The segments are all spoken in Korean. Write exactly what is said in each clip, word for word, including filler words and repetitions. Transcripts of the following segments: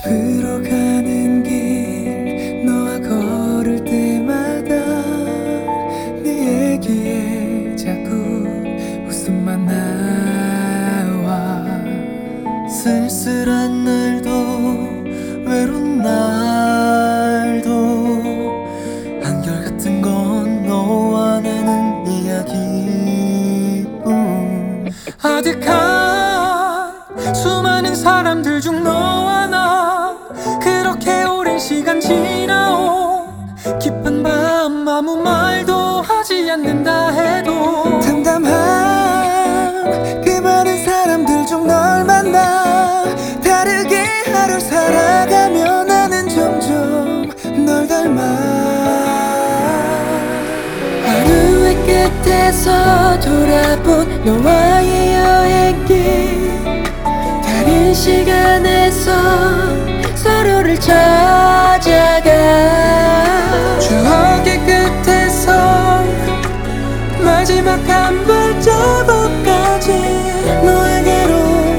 집으로 가는 길 너와 걸을 때마다 네 얘기에 자꾸 웃음만 나와. 쓸쓸한 날도 외로운 날도 한결같은 건 너와 나는 이야기뿐. 아득한 수많은 사람들 중 너와 나 그렇게 오랜 시간 지나온 깊은 밤 아무 말도 하지 않는다 해도 담담한 그 많은 사람들 중 널 만나 다르게 하루를 살아가며 나는 점점 널 닮아. 하루의 끝에서 돌아본 너와의 여행길 다른 시간에서 서로를 찾아가. 추억의 끝에서 마지막 한 발자국까지 너에게로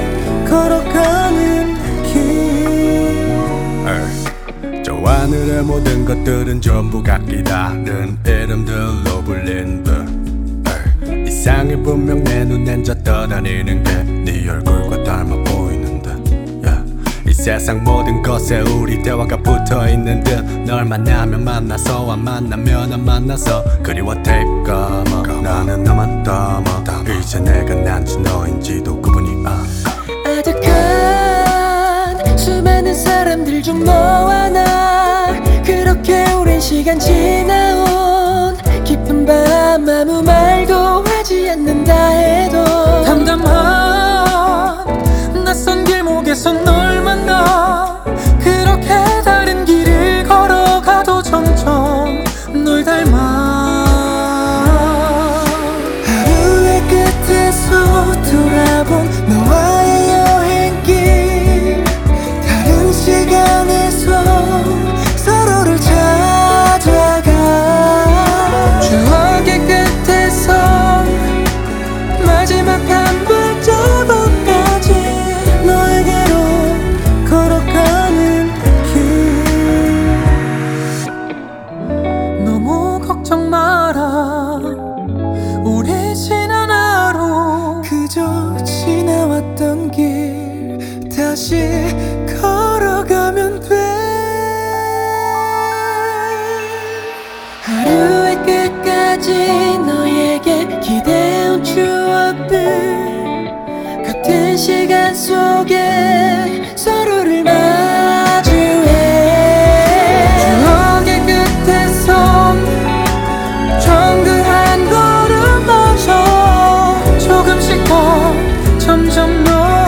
걸어가는 길. 저 하늘의 모든 것들은 전부 각기 다른 이름들로 불린 듯. 이상이 분명 내 눈엔 저 떠다니는 게 네 얼굴과 닮아 보이는 듯. yeah. 이 세상 모든 것에 우리 대화가 붙어있는 듯. 널 만나면 만나서 안 만나면 안 만나서 그리워 take come 나는 나만 담아. 이제 내가 난지 너인지도 구분이 안 가. 아득한 수많은 사람들 중 너와 나 그렇게 오랜 시간 지나온 깊은 밤 아무 말도 하지 않는다 해도 담담한 낯선 길목에서 널 만나 그렇게 다른 길을 걸어가도 점점 널 닮아. 하루의 끝에서 돌아본 너와의 여행길 다른 시간에서 서로를 찾아가. 추억의 끝에서 마지막 한 발자국까지 너에게로 걸어가는 길. 너무 걱정 마라 우리 지난 하루 그저 지나왔던 길 다시 걸어가면 돼. 하루의 끝까지 너에게 기대온 추억들 같은 시간 속에 서로를 마주해. 추억의 끝에서 정글한 걸음마저 조금씩 더 점점 너